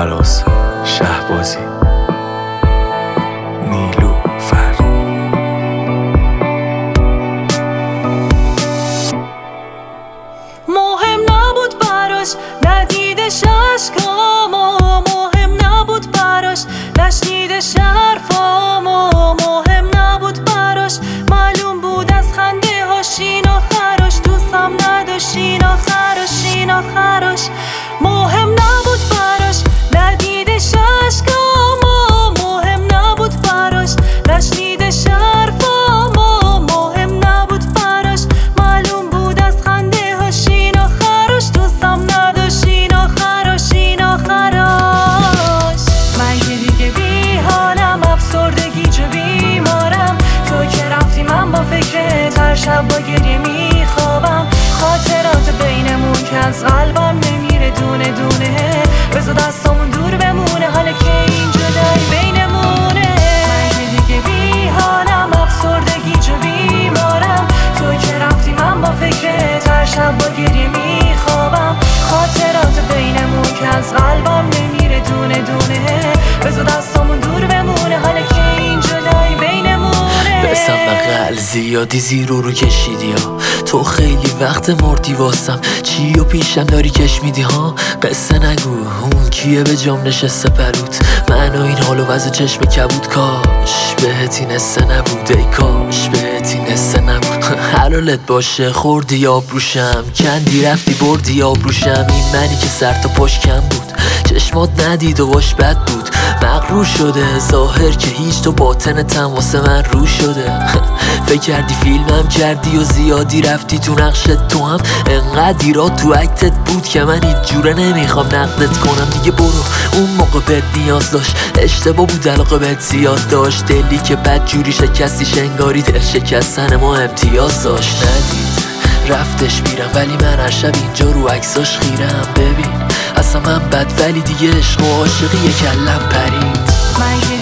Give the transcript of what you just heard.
فراز شهبازی نیلوفر. مهم نبود براش ندیدش عشقامو، مهم نبود براش نشنیدش حرفامو، مهم نبود براش معلوم بود از خنده هاش این آخراش، دوستم نداشت این آخراش. مهم نبود براش ندیدش عشقامو، مهم نبود براش نشنیدش حرفامو، مهم نبود براش معلوم بود از خنده هاش این آخراش، دوستم نداشت این آخراش. من که دیگه بی حالم، افسردگی چه بیمارم، تو که رفتی من با فکرت هر شب با گریه میخوابم، خاطرات بینمون که از قلبم نمیره دونه دونه، بذار دستامون دور بمونه حالا که این جدایی بینمونه. من که دیگه بی حالم، افسردگی چه بیمارم، تو که رفتی من با فکرت هر شب با گریه میخوابم، خاطرات بینمون که از قلبم نمیره دونه دونه، بذار دستامون دور بمونه حالا که این جدایی بینمونه. بسم بغل زیادی زیرو رو کشیدی ها، تو خیلی وقت مردی واسم، چی و پیشم داری کش میدی ها، قصه نگو اون کیه به جام نشسته پروت، من و این حال و وضع چشم کبود، کاش بهت این حسه نبود، ای کاش بهت این حسه نبود. حلالت باشه خوردی آبروشم، کندی رفتی بردی آبروشم، این منی که سر تا پاش کم بود، چشمات ندید و باش بد بود، مغرور شده ظاهر که هیچ، تو باطنتم واسه من رو شده. فکر کردی فیلمم کردی و زیادی رفتی تو نقشت، تو هم انقدر ایراد تو اکتت بود که من هیچ جوره نمیخوام نقدت کنم، دیگه برو. اون موقع بهت نیاز داشت، اشتباه بود علاقه بهت زیاد داشت، دلی که بد جوری شکستی انگاری دل شکستن ما امتیاز داشت، ندید رفتش میرم ولی من هر شب اینجا رو عکساش خیرم، ببین اصلا من بد ولی دیگه عشق و عاشقی کلم پرید. من